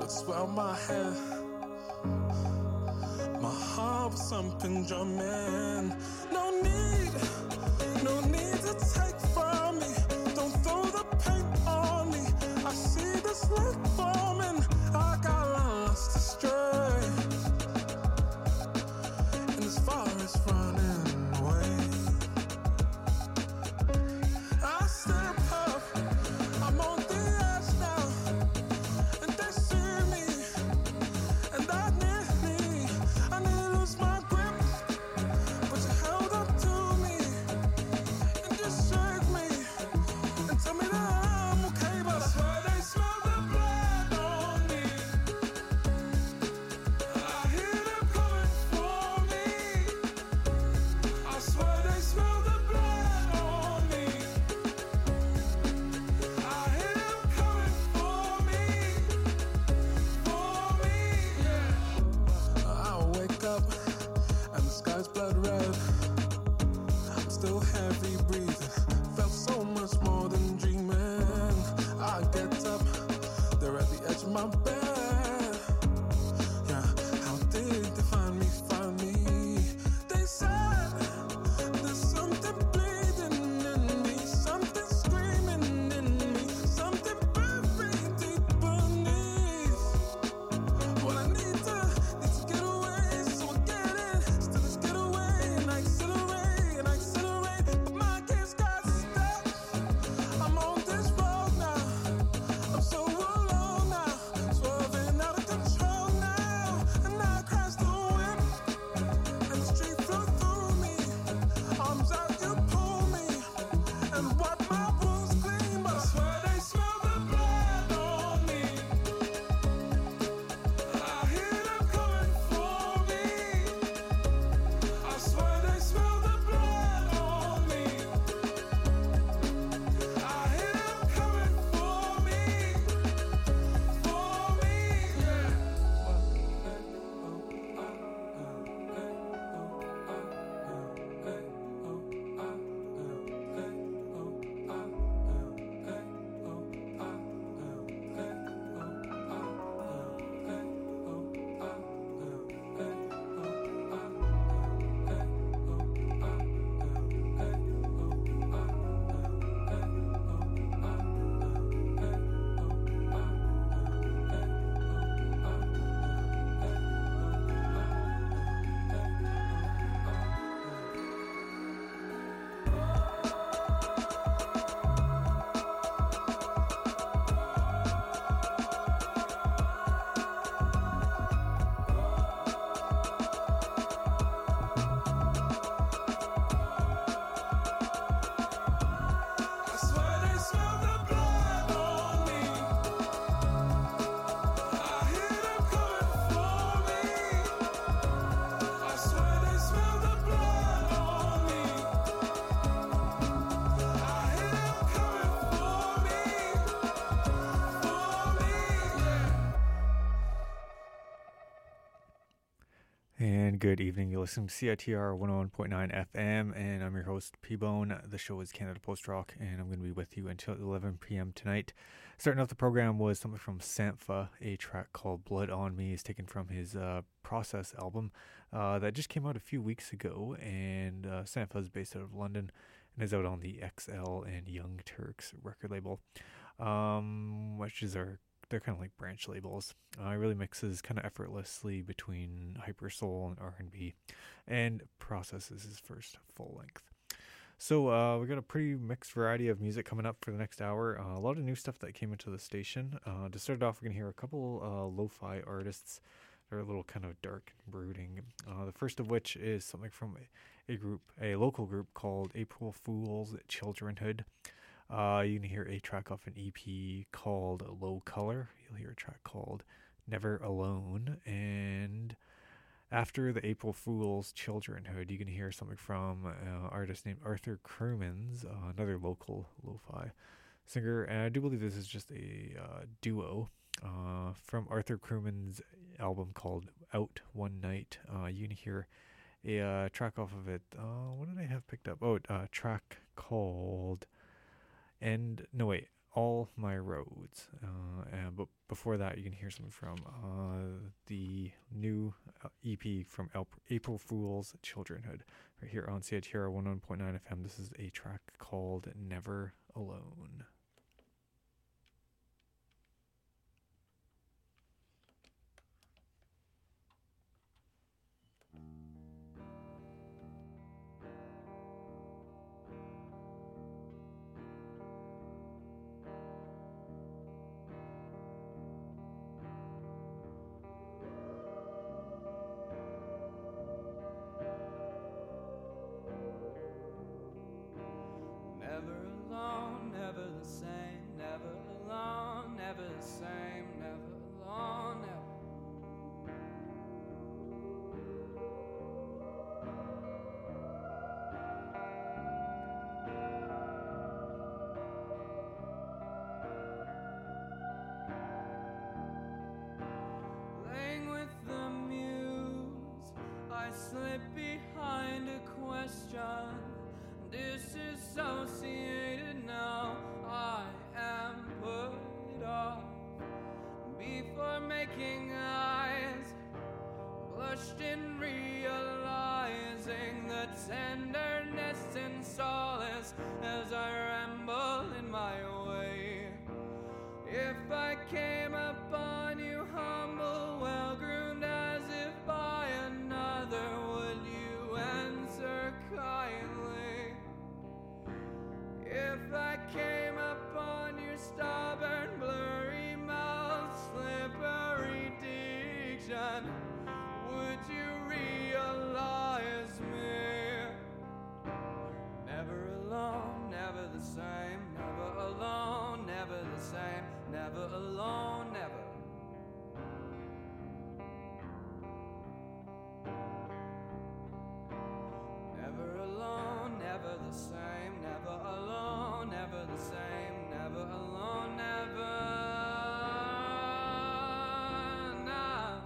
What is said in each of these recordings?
swell my head. My heart was something drumming. No need to take from me. Don't throw the paint on me. I see this lake forming. I got lost astray. And as far as running away, I step up. I'm on the edge now. And they see me. And I need me. I need to lose my grip. But you held up to me. And you shook me. And tell me that I'm okay. But I swear they smell the blood on me. I hear them coming for me. I swear they smell the blood on me. I hear them coming for me, yeah. I'll wake up and the sky's blood red. I'm still heavy breathing. Felt so much more than dreaming. I get up, they're at the edge of my bed. Yeah, how did they find me? They said there's something bleeding in me, something screaming in me, something buried deep beneath. Well, I need to get away, so I get in. Still just get away and I accelerate, but my gaze got stuck. I'm on this road now. I'm so alone now, swerving out of control now, and I crashed the whip, and the street flew through me. Arms out, you pull me, and wipe my wounds clean. But I swear they smell the blood on me. I hear them coming for me. I swear they smell the blood on me. I hear them coming for me, I swear they smell the blood on me. I hear them coming for me. I swear they smell the blood on me. I hear them coming for me, yeah. And good evening. You're listening to CITR 101.9 FM, and I'm your host, P-Bone. The show is Canada Post Rock, and I'm going to be with you until 11 p.m. tonight. Starting off the program was something from Sampha. A track called Blood on Me is taken from his Process album that just came out a few weeks ago, and Sampha is based out of London and is out on the XL and Young Turks record label, which is they're kind of like branch labels. It really mixes kind of effortlessly between hyper soul and R&B, and Process is his first full length. So we got a pretty mixed variety of music coming up for the next hour. A lot of new stuff that came into the station. To start off, we're going to hear a couple lo-fi artists. They're a little kind of dark and brooding. The first of which is something from a local group called April Fool's Childrenhood. You can hear a track off an EP called Low Color. You'll hear a track called Never Alone. And after the April Fool's Childrenhood, you can hear something from an artist named Arthur Crumans, another local lo-fi singer. And I do believe this is just a duo from Arthur Crumans' album called Out One Night. You can hear a track off of it. What did I have picked up? Oh, a track called... All My Roads. But before that, you can hear something from the new EP from April Fool's Childrenhood right here on CITR 101.9 FM. This is a track called Never Alone. Never alone, never the same, never alone, never the same, never alone, never. Laying with the muse, I slip behind a question. Disassociated now, I am put off. Before making eyes, blushed in realizing the tenderness and solace as I ramble in my way. If I came upon you humble, well groomed as if by another, would you answer kindly? If I came upon your stubborn, blurry mouth, slippery diction, would you realize me? Never alone, never the same, never alone, never the same, never alone, never. Never alone, never the same, never alone, never the same, never alone, never. Nah.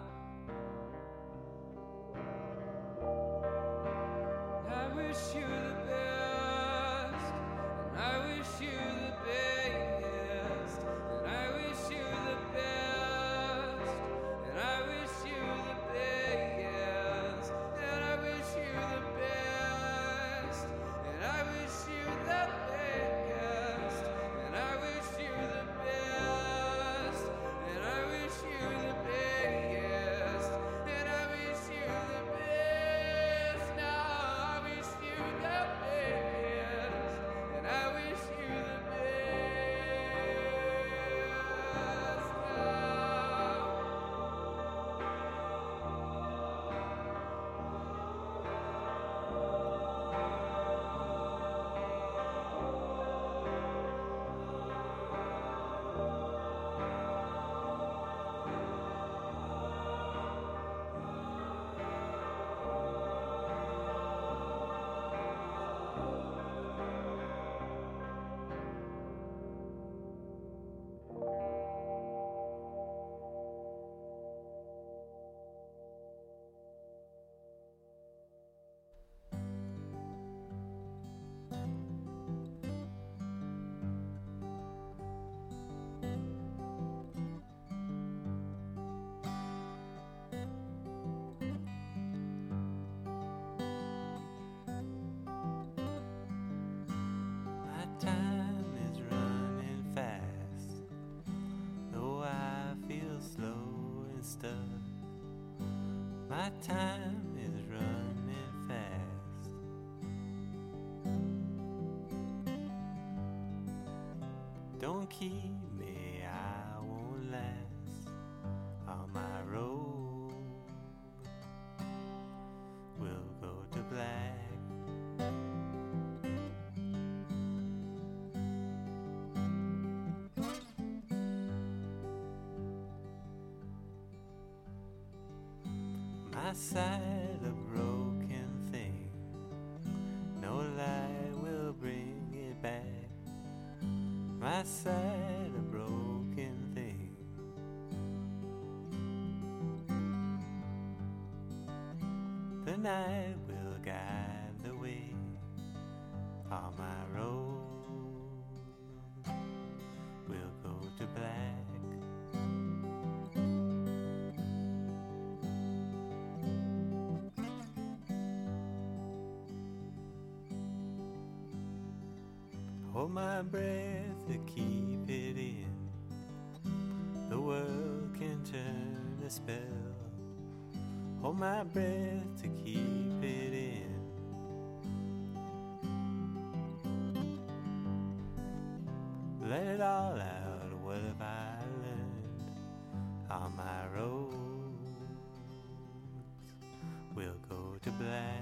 I wish you the best, and I wish you the biggest, and I wish you the best, and I wish you the biggest, and I wish you the best, and I wish you the biggest, and I wish you the best, and I wish you the biggest, and I wish you the best. Now I wish you the biggest, and I wish you the best My time is running fast, though I feel slow and stuck. My time is running fast. Don't keep me, I won't last. On my road will go to black. My side a broken thing, no lie will bring it back. My side a broken thing. The night will guide the way on my road Hold my breath to keep it in. The world can turn a spell. Hold my breath to keep it in. Let it all out, what have I learned on my roads? We'll go to black.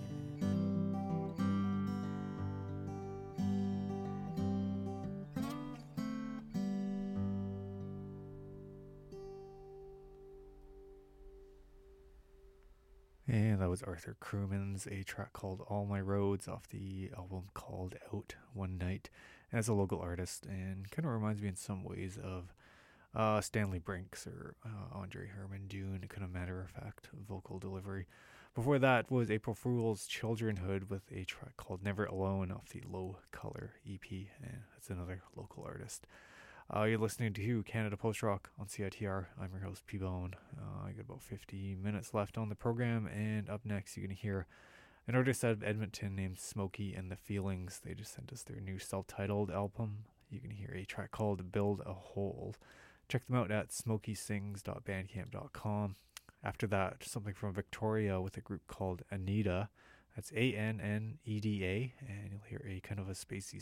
And that was Arthur Crewman's a track called All My Roads off the album called Out One Night. And as a local artist, and kind of reminds me in some ways of Stanley Brinks or Andre Herman Dune, kind of matter-of-fact vocal delivery. Before that was April Fool's Childrenhood with a track called Never Alone off the Low Color EP, and that's another local artist. You're listening to Canada Post Rock on CITR. I'm your host, P-Bone. I got about 50 minutes left on the program, and up next you're going to hear an artist out of Edmonton named Smokey and the Feelings. They just sent us their new self-titled album. You can hear a track called Build a Hole. Check them out at smokysings.bandcamp.com. After that, something from Victoria with a group called Anita. That's Anneda, and you'll hear a kind of a spacey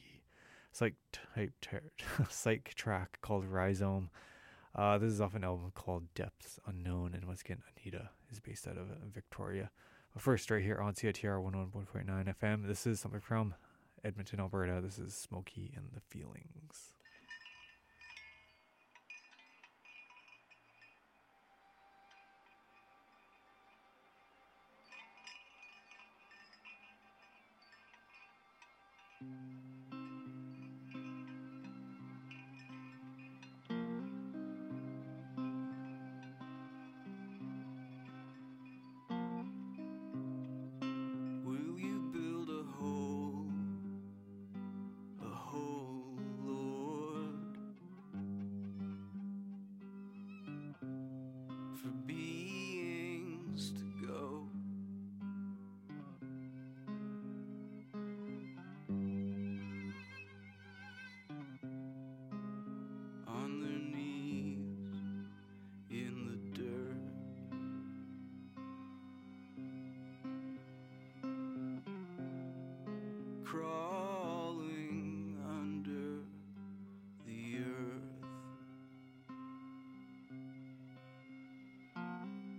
psych track called Rhizome. This is off an album called Depths Unknown, and once again, Anita is based out of Victoria. But first, right here on CITR 101.9 FM, this is something from Edmonton, Alberta. This is Smokey and the Feelings. Will you build a hole, Lord, for beings to go? On their knees in the dirt, crawling under the earth.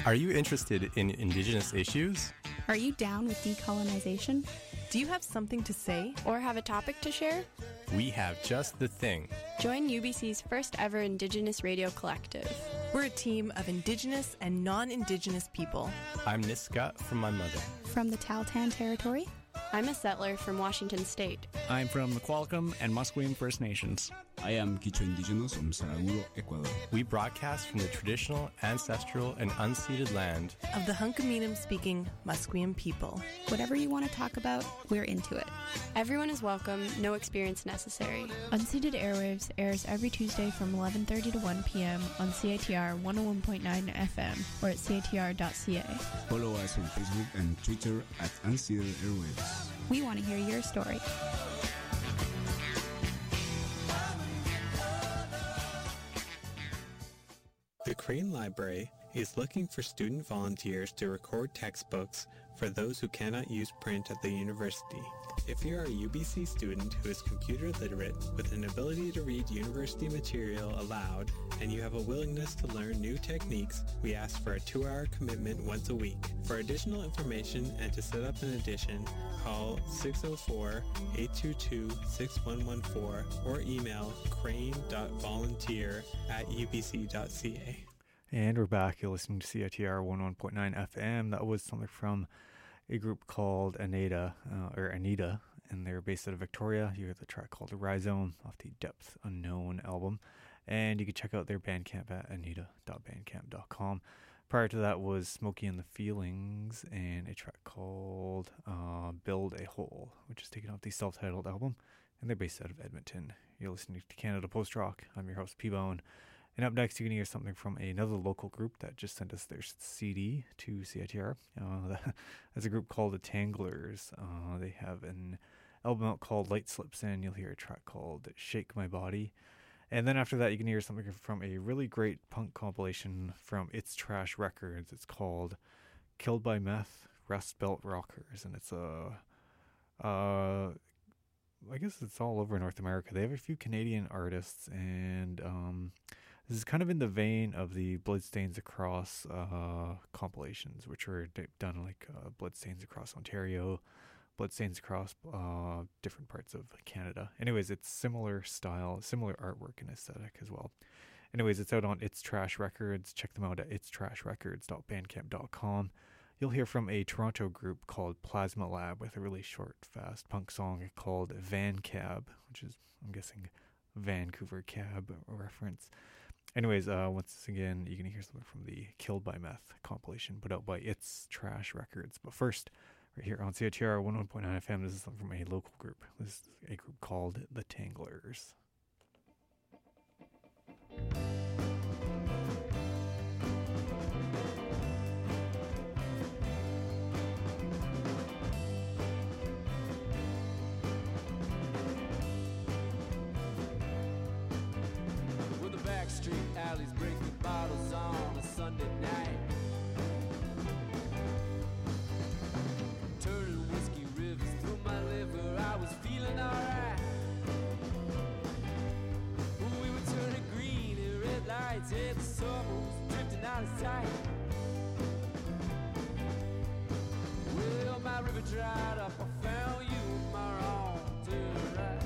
Are you interested in Indigenous issues? Are you down with decolonization? Do you have something to say? Or have a topic to share? We have just the thing. Join UBC's first ever Indigenous Radio Collective. We're a team of Indigenous and non-Indigenous people. I'm Niska from my mother. From the Tahltan Territory? I'm a settler from Washington State. I'm from the Qualicum and Musqueam First Nations. I am Quichua Indigenous from Saraguro, Ecuador. We broadcast from the traditional, ancestral, and unceded land of the Hunkaminam-speaking Musqueam people. Whatever you want to talk about, we're into it. Everyone is welcome, no experience necessary. Unceded Airwaves airs every Tuesday from 11:30 to 1 p.m. on CITR 101.9 FM or at CITR.ca. Follow us on Facebook and Twitter at Unceded Airwaves. We want to hear your story. The Crane Library is looking for student volunteers to record textbooks for those who cannot use print at the university. If you are a UBC student who is computer literate with an ability to read university material aloud and you have a willingness to learn new techniques, we ask for a 2-hour commitment once a week. For additional information and to set up an edition, call 604-822-6114 or email crane.volunteer@ubc.ca. And we're back. You're listening to CITR 101.9 FM. That was something from a group called Anita, and they're based out of Victoria. You have the track called Rhizome off the Depth Unknown album. And you can check out their Bandcamp at anita.bandcamp.com. Prior to that was Smokey and the Feelings and a track called Build a Hole, which is taken off the self-titled album. And they're based out of Edmonton. You're listening to Canada Post Rock. I'm your host, P-Bone. And up next, you're going to hear something from another local group that just sent us their CD to CITR. That's a group called the Tanglers. They have an album out called Light Slips In. You'll hear a track called Shake My Body. And then after that, you can hear something from a really great punk compilation from It's Trash Records. It's called Killed by Meth, Rust Belt Rockers. And it's I guess it's all over North America. They have a few Canadian artists, and this is kind of in the vein of the Bloodstains Across compilations, which were done like Bloodstains Across Ontario, Bloodstains Across different parts of Canada. Anyways, it's similar style, similar artwork and aesthetic as well. Anyways, it's out on It's Trash Records. Check them out at itstrashrecords.bandcamp.com. You'll hear from a Toronto group called Plasma Lab with a really short, fast punk song called Van Cab, which is, I'm guessing, Vancouver Cab reference. Anyways, once again, you can hear something from the Killed by Meth compilation put out by It's Trash Records. But first, right here on CITR 101.9 FM, this is something from a local group. This is a group called the Tanglers. Street alleys breaking bottles on a Sunday night, turning whiskey rivers through my liver. I was feeling alright. We were turning green in red lights, and the summer was drifting out of sight. Well, my river dried up, I found you in my wrong to the right.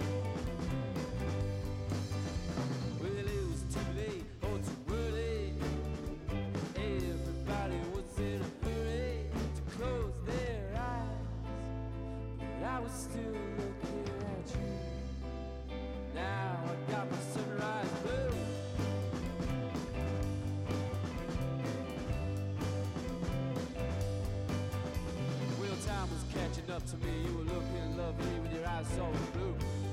I was still looking at you. Now I got my sunrise blue. Well, time was catching up to me. You were looking lovely with your eyes so blue.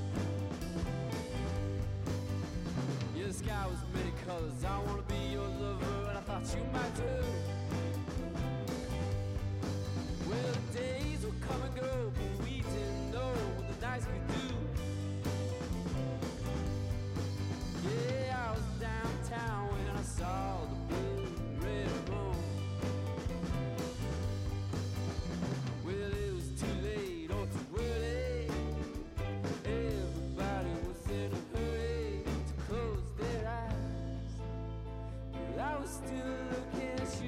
Yeah, the sky was many colors. I wanna be your lover, and I thought you might too. Well, the days will come and go, but we didn't know what the nights could do. Yeah, I was downtown when I saw the blue red moon. Well, it was too late or too early. Everybody was in a hurry to close their eyes. But I was still looking at you.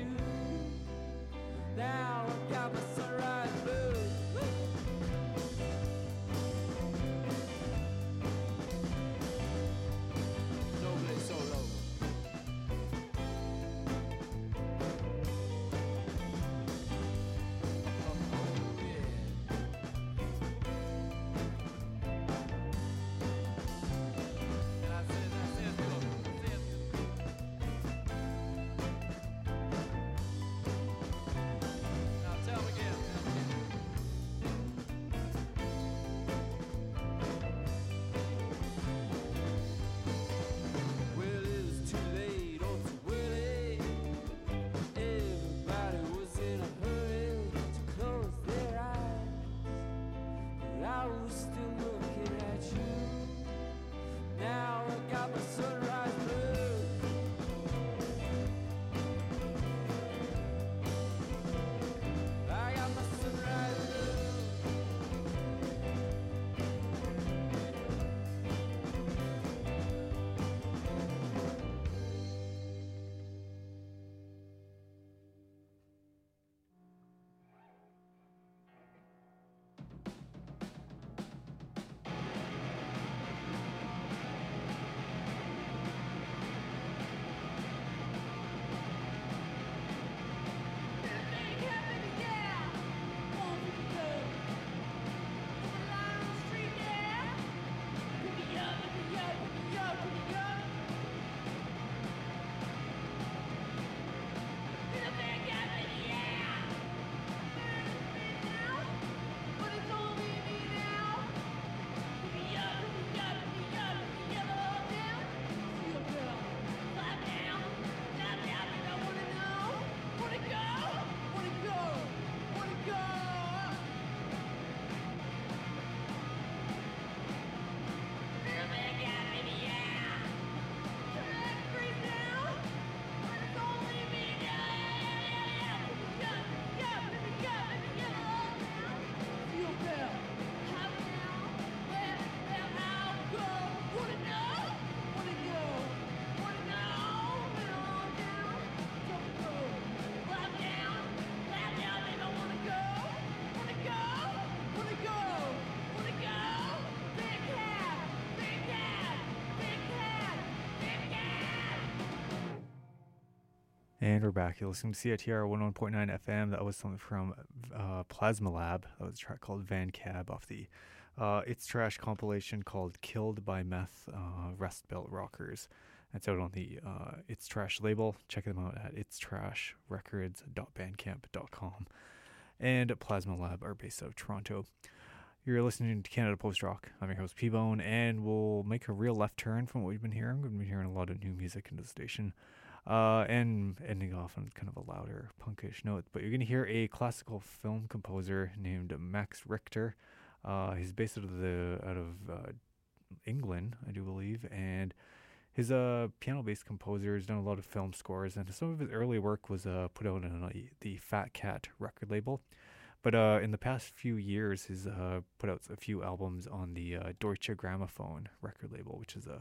And we're back. You're listening to CITR 101.9 FM. That was something from Plasma Lab. That was a track called Van Cab off the It's Trash compilation called Killed by Meth Rust Belt Rockers. That's out on the It's Trash label. Check them out at itstrashrecords.bandcamp.com. And Plasma Lab are based out of Toronto. You're listening to Canada Post Rock. I'm your host, P-Bone, and we'll make a real left turn from what we've been hearing. We've been hearing a lot of new music into the station. And ending off on kind of a louder, punkish note. But you're going to hear a classical film composer named Max Richter. He's based out of England, I do believe, and his piano-based composer has done a lot of film scores, and some of his early work was put out on the Fat Cat record label. But in the past few years, he's put out a few albums on the Deutsche Grammophon record label, which is a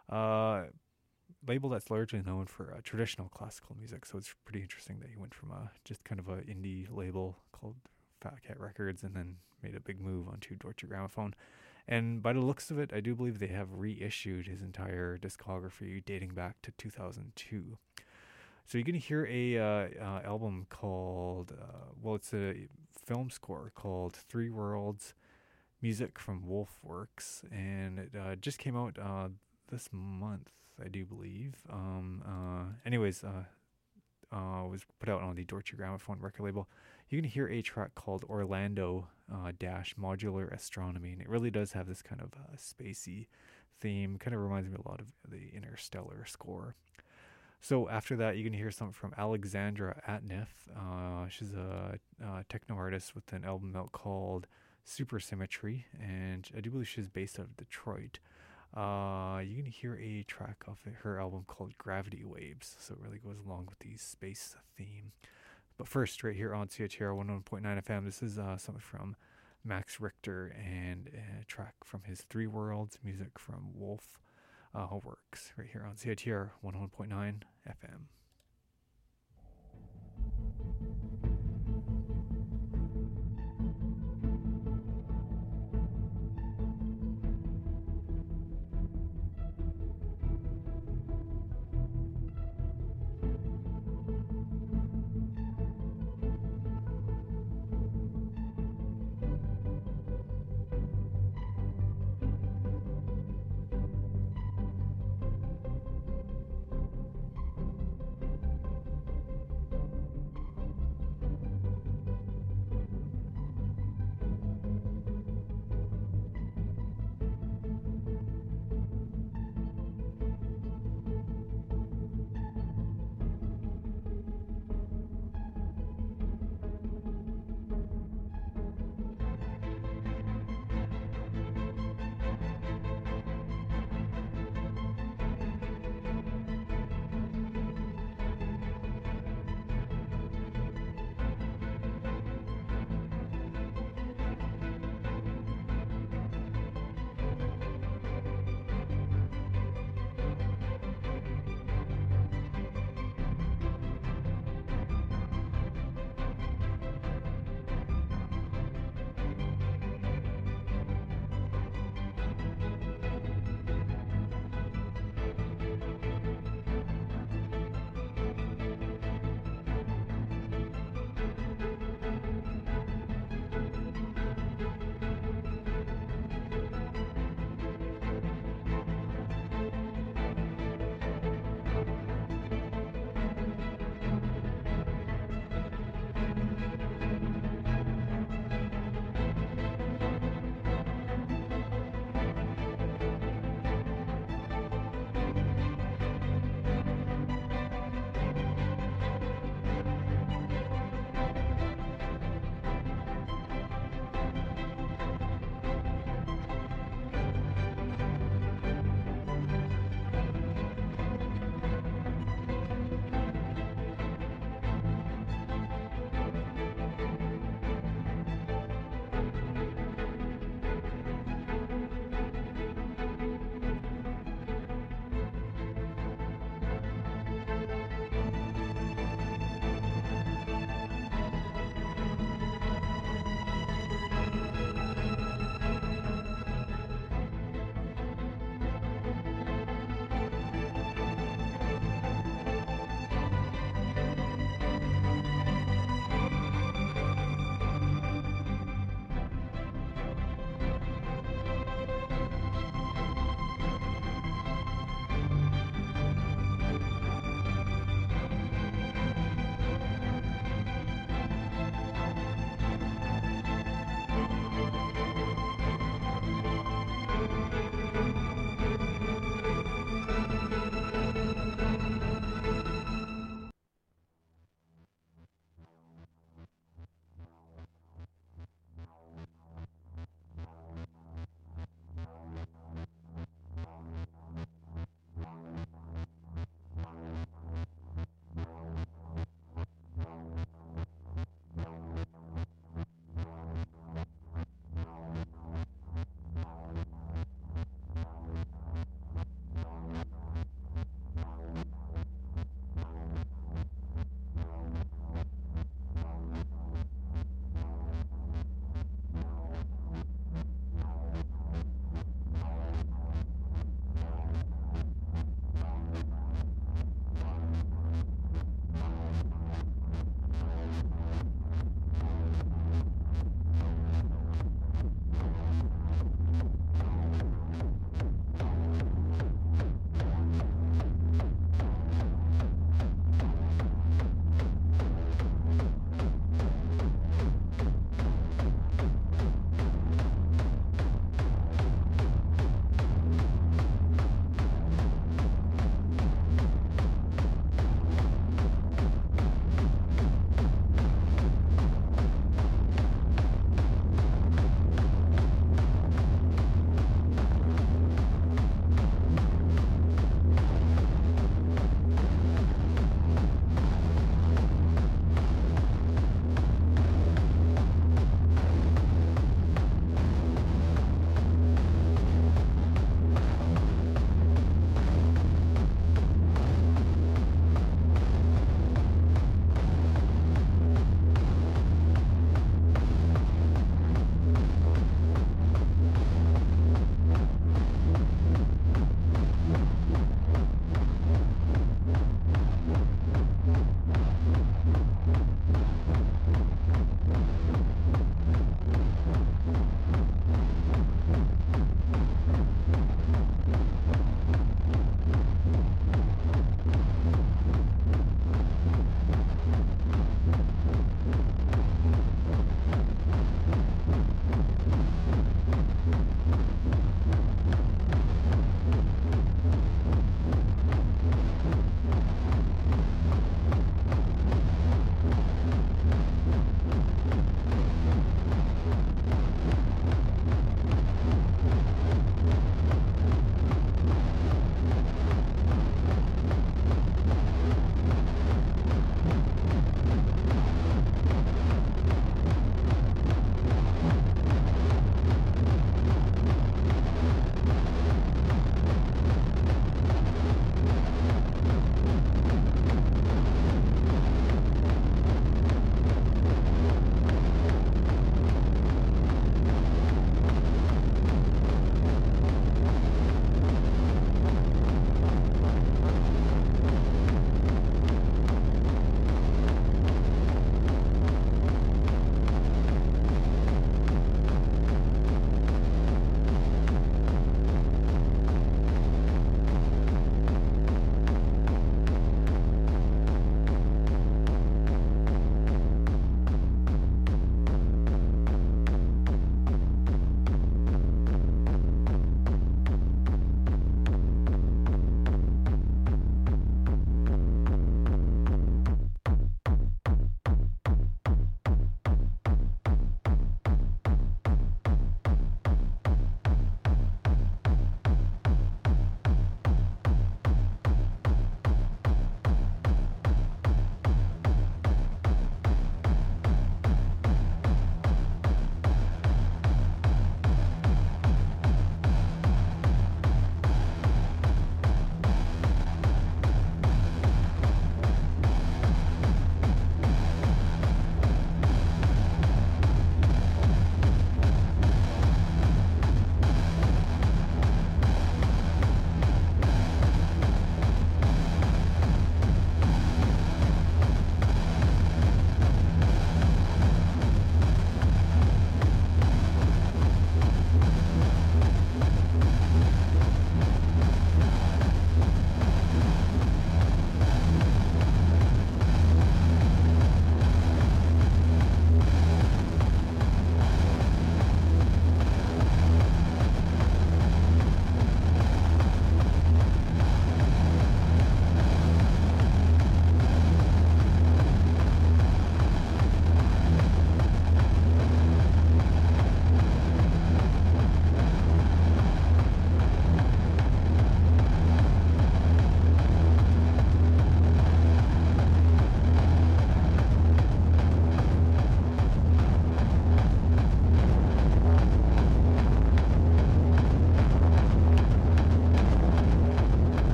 label that's largely known for traditional classical music. So it's pretty interesting that he went from just kind of an indie label called Fat Cat Records and then made a big move onto Deutsche Grammophon. And by the looks of it, I do believe they have reissued his entire discography dating back to 2002. So you're going to hear a album called, it's a film score called Three Worlds, music from Wolfworks, and it just came out this month, I do believe. Was put out on the Deutsche Grammophon record label. You're going to hear a track called Orlando Modular Astronomy, and it really does have this kind of spacey theme. Kind of reminds me a lot of the Interstellar score. So after that, you're going to hear something from Alexandra Atniff. She's a techno artist with an album out called Supersymmetry, and I do believe she's based out of Detroit. You're going to hear a track off her album called Gravity Waves, so it really goes along with the space theme. But first, right here on CHR 101.9 FM, this is something from Max Richter and a track from his Three Worlds, music from Wolf Works, right here on CITR 101.9 FM.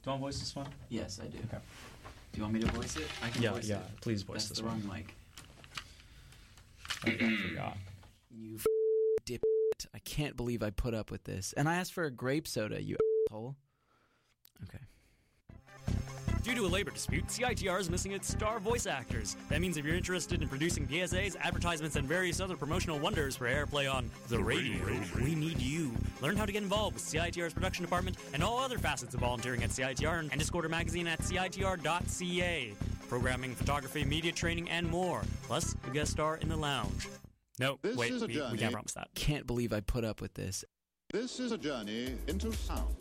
Do you want to voice this one? Yes, I do. Okay. Do you want me to voice it? I can voice it. Please voice That's this the one. wrong mic. I forgot. You dip. I can't believe I put up with this. And I asked for a grape soda, you asshole. Okay. Due to a labor dispute, CITR is missing its star voice actors. That means if you're interested in producing PSAs, advertisements, and various other promotional wonders for airplay on the radio, we need you. Learn how to get involved with CITR's production department and all other facets of volunteering at CITR and Discorder magazine at CITR.ca. Programming, photography, media training, and more. Plus, a guest star in the lounge. No, wait, we can't promise that. Can't believe I put up with this. This is a journey into sound.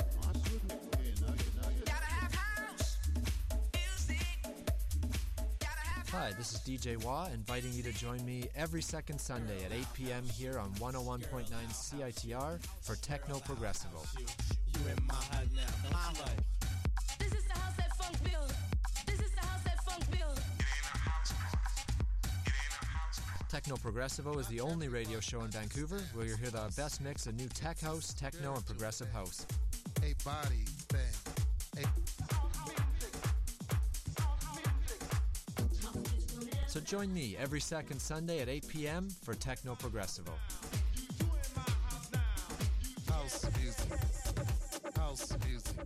Hi, this is DJ Wah, inviting you to join me every second Sunday at 8 p.m. here on 101.9 CITR for Techno Progressivo. This is the house that funk build. This is the house that funk build. Techno Progressivo is the only radio show in Vancouver where you'll hear the best mix of new tech house, techno, and progressive house. A body thing. So join me every second Sunday at 8 p.m. for Techno Progressivo. House music. House music.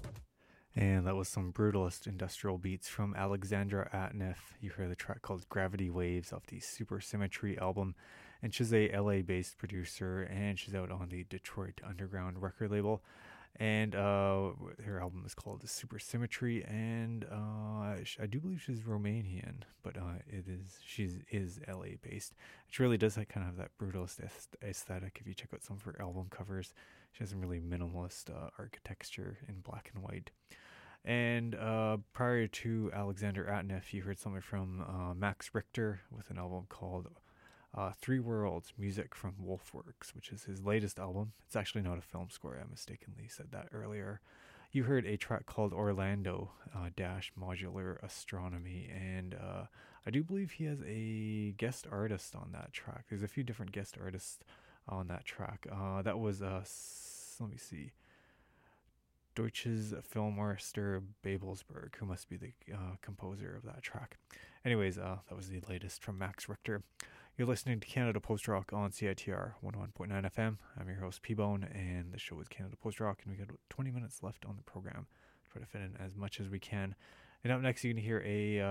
And that was some brutalist industrial beats from Alexandra Atneff. You heard the track called Gravity Waves off the Supersymmetry album. And she's a LA-based producer, and she's out on the Detroit Underground record label. And her album is called Supersymmetry, and I do believe she's Romanian, but she is LA-based. She really does kind of have that brutalist aesthetic. If you check out some of her album covers, she has some really minimalist architecture in black and white. And prior to Alexander Atneff, you heard something from Max Richter with an album called Three Worlds, music from Wolfworks, which is his latest album. It's actually not a film score. I mistakenly said that earlier. You heard a track called Orlando Modular Astronomy, and I do believe he has a guest artist on that track. There's a few different guest artists on that track. That was, let me see, Deutsches Filmorchester Babelsberg, who must be the composer of that track. Anyways, that was the latest from Max Richter. You're listening to Canada Post Rock on CITR 101.9 FM. I'm your host, P-Bone, and the show is Canada Post Rock, and we got 20 minutes left on the program. Try to fit in as much as we can. And up next, you're going to hear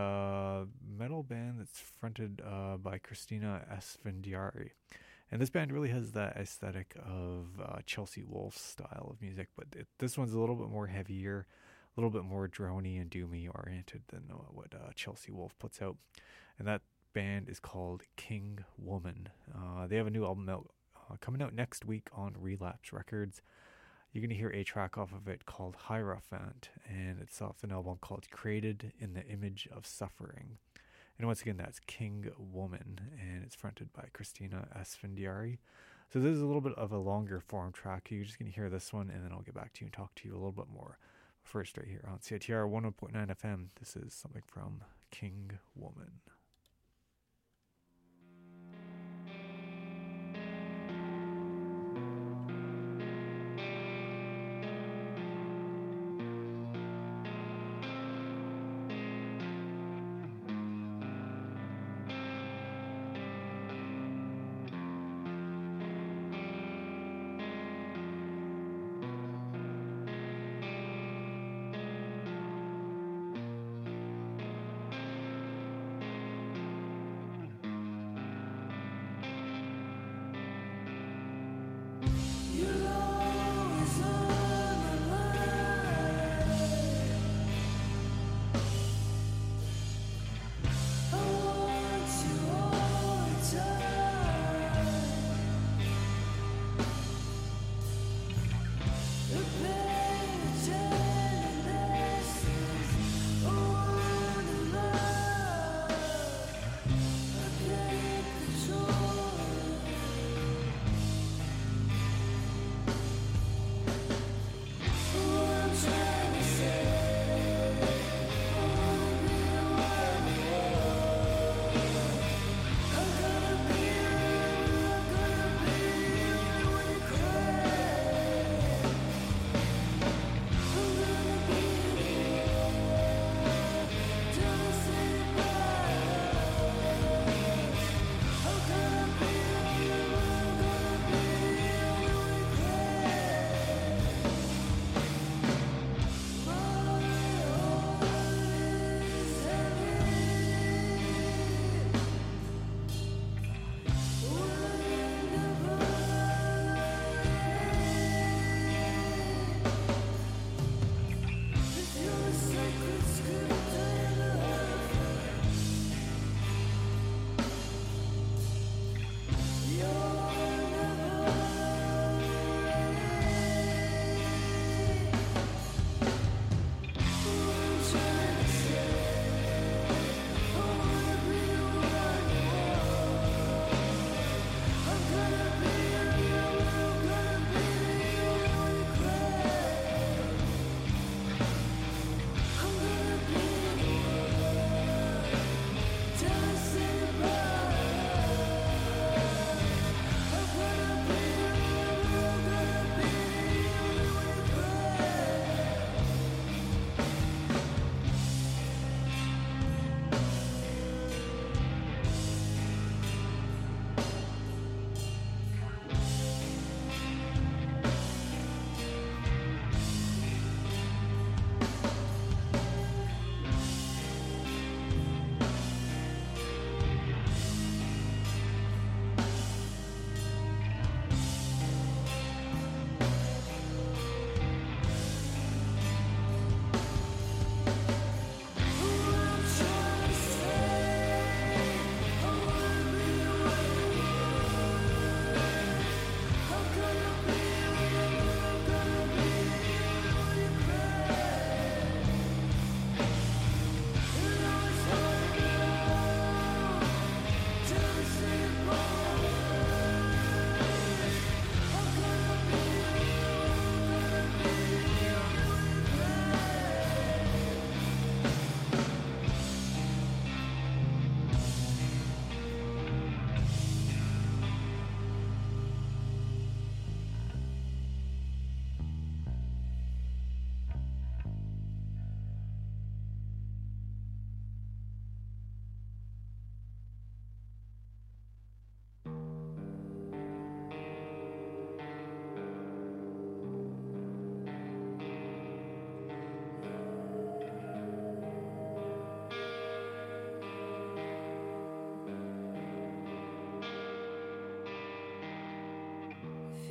a metal band that's fronted by Christina Esfandiari. And this band really has that aesthetic of Chelsea Wolfe's style of music, but this one's a little bit more heavier, a little bit more drony and doomy oriented than what Chelsea Wolfe puts out. And that band is called King Woman. They have a new album out coming out next week on Relapse Records. You're going to hear a track off of it called Hierophant, and it's off an album called Created in the Image of Suffering. And once again, that's King Woman, and it's fronted by Christina Esfandiari. So this is a little bit of a longer form track. You're just going to hear this one, and then I'll get back to you and talk to you a little bit more. First, right here on CITR 101.9 FM, this is something from King Woman.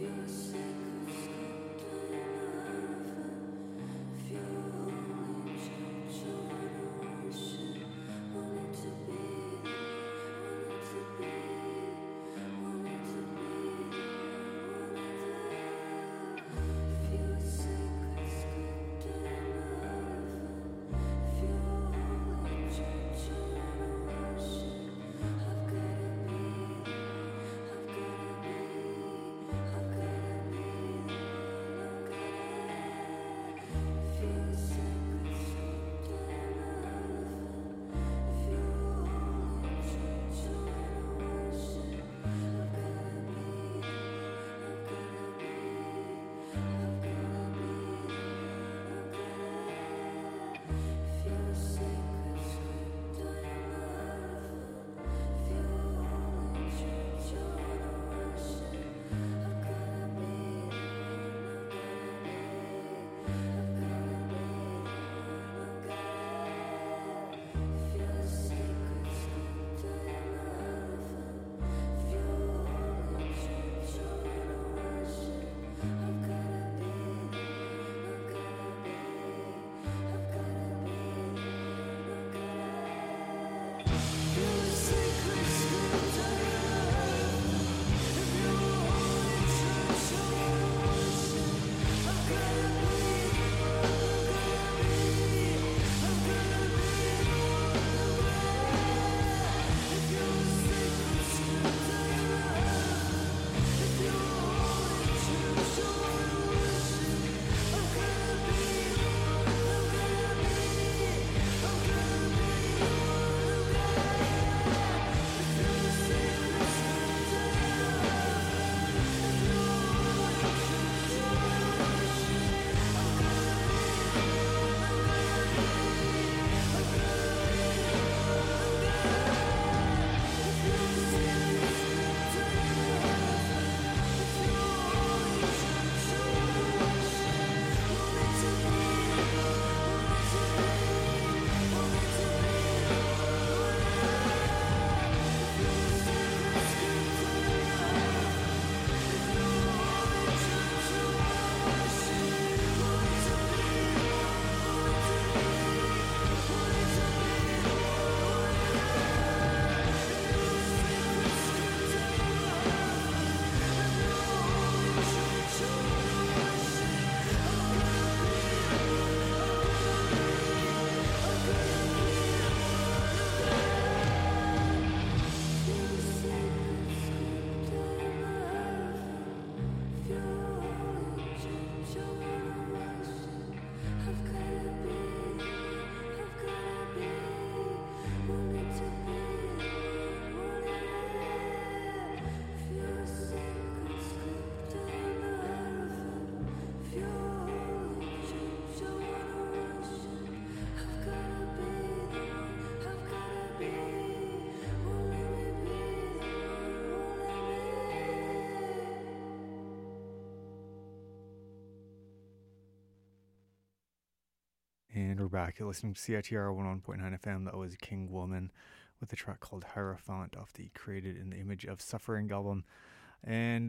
And we're back. You're listening to CITR 101.9 FM. That was King Woman with a track called Hierophant off the Created in the Image of Suffering album. And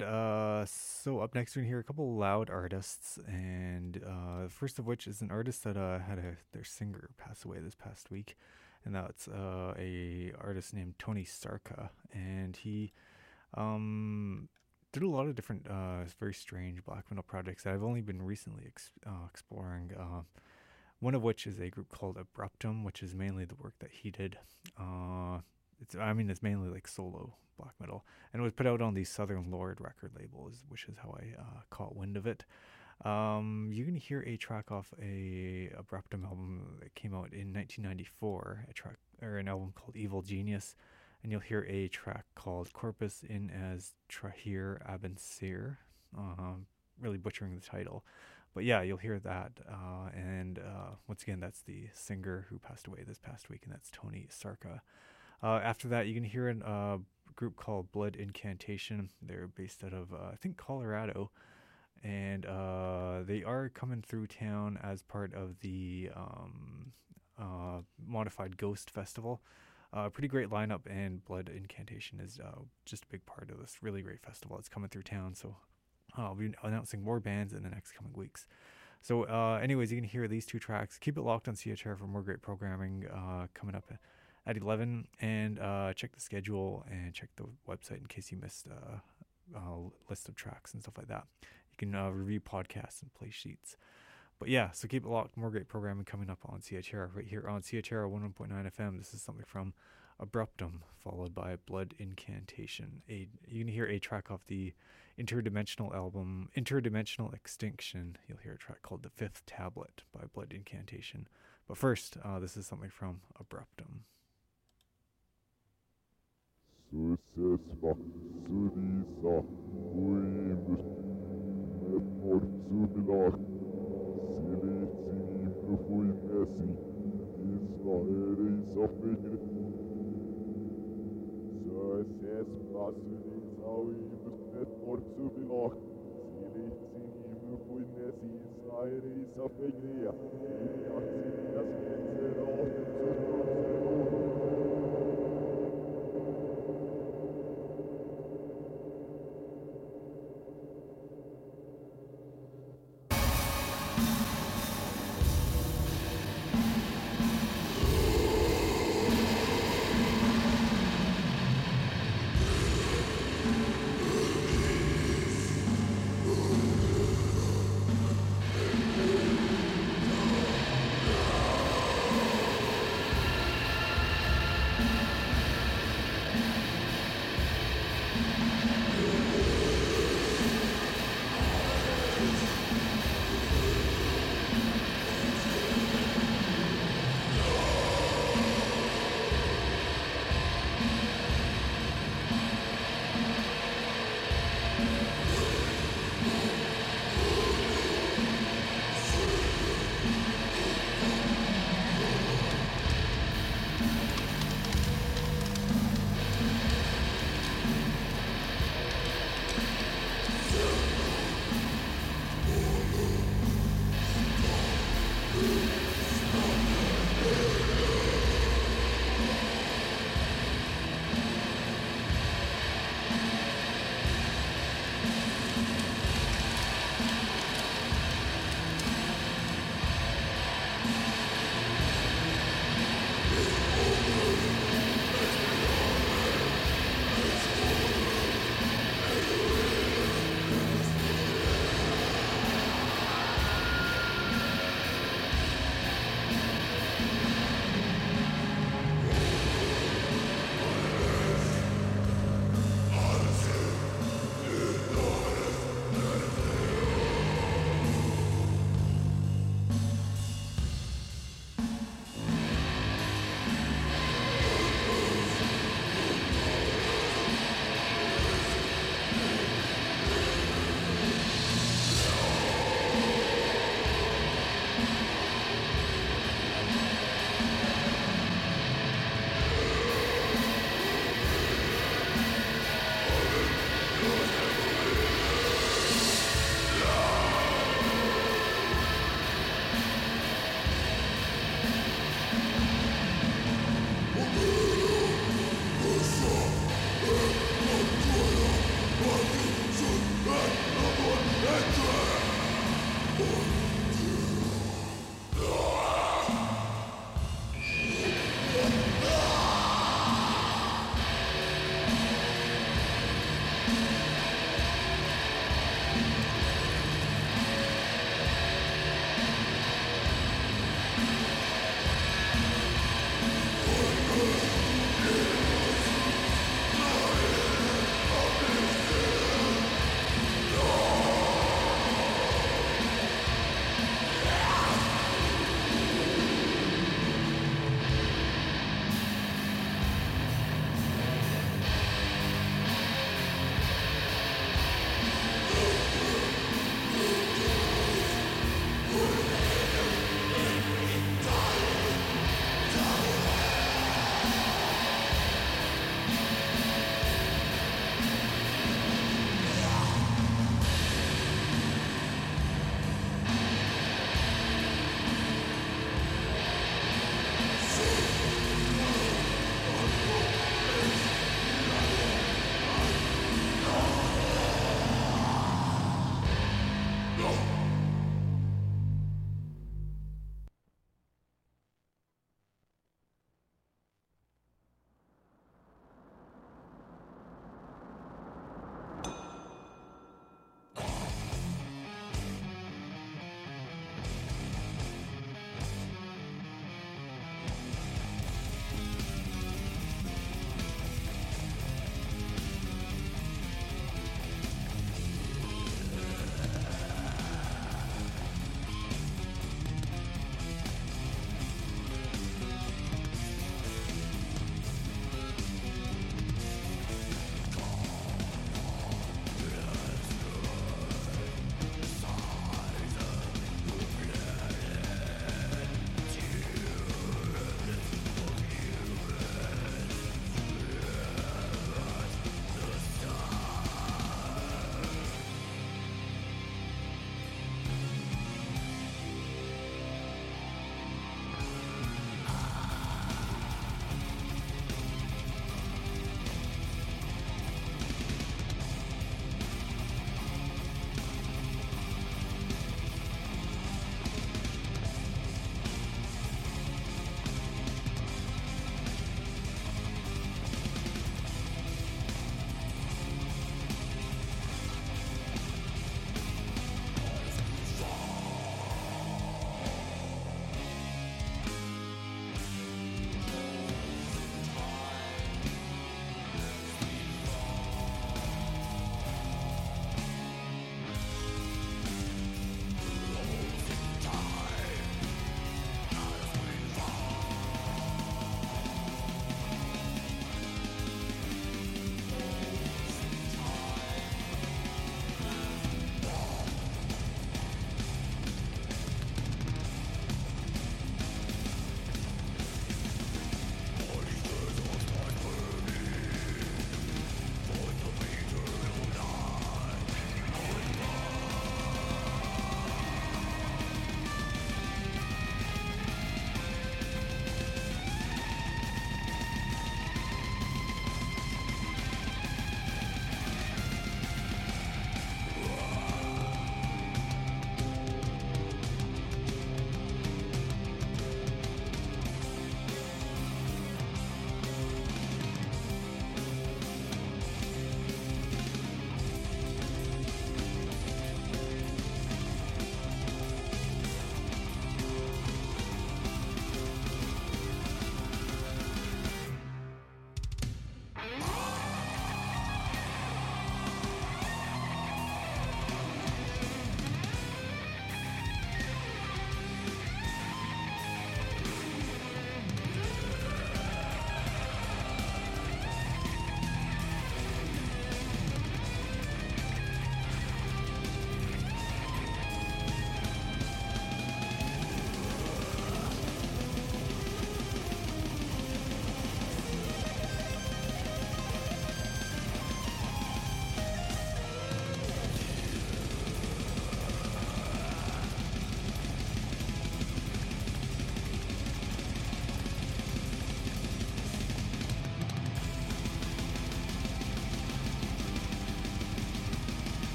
so up next, we're going to hear a couple loud artists. And the first of which is an artist that had their singer pass away this past week. And that's a artist named Tony Sarka. And he did a lot of different very strange black metal projects that I've only been recently exploring. One of which is a group called Abruptum, which is mainly the work that he did. It's mainly like solo black metal, and it was put out on the Southern Lord record label, which is how I caught wind of it. You can hear a track off a Abruptum album that came out in 1994, an album called Evil Genius, and you'll hear a track called Corpus in as Trahir Abansir, really butchering the title. But yeah, you'll hear that. And once again, that's the singer who passed away this past week, and that's Tony Sarka. After that, you can hear a group called Blood Incantation. They're based out of, I think, Colorado. And they are coming through town as part of the Modified Ghost Festival. Pretty great lineup, and Blood Incantation is just a big part of this really great festival. It's coming through town, so I'll be announcing more bands in the next coming weeks. So anyways, you can hear these two tracks. Keep it locked on CHR for more great programming coming up at 11. And check the schedule and check the website in case you missed a list of tracks and stuff like that. You can review podcasts and play sheets. But yeah, so keep it locked. More great programming coming up on CHR right here on CHR 101.9 FM. This is something from Abruptum, followed by Blood Incantation. You can hear a track off the Interdimensional album, Interdimensional Extinction. You'll hear a track called The Fifth Tablet by Blood Incantation. But first, this is something from Abruptum.